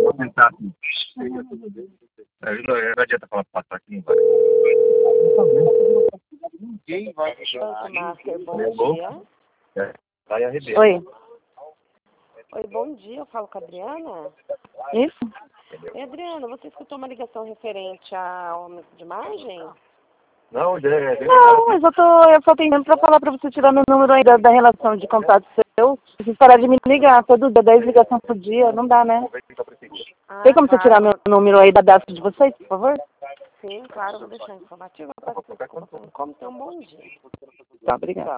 aumentar aqui. Não adianta falar passar aqui, vai. Quem vai Banco Master, bom dia. Vai arrebentar. Oi. Oi, bom dia, eu falo com a Adriana. Isso? Oi, Adriana, você escutou uma ligação referente ao aumento de margem? Não, Não, mas eu só tentando pra falar pra você tirar meu número aí da relação de contato seu. Preciso parar de me ligar, todo dia, 10 ligações por dia, não dá, né? Tem como você tirar meu número aí da DAF de vocês, por favor? Sim, claro, vou deixar informativo. Como tem um bom dia. Tá, obrigada.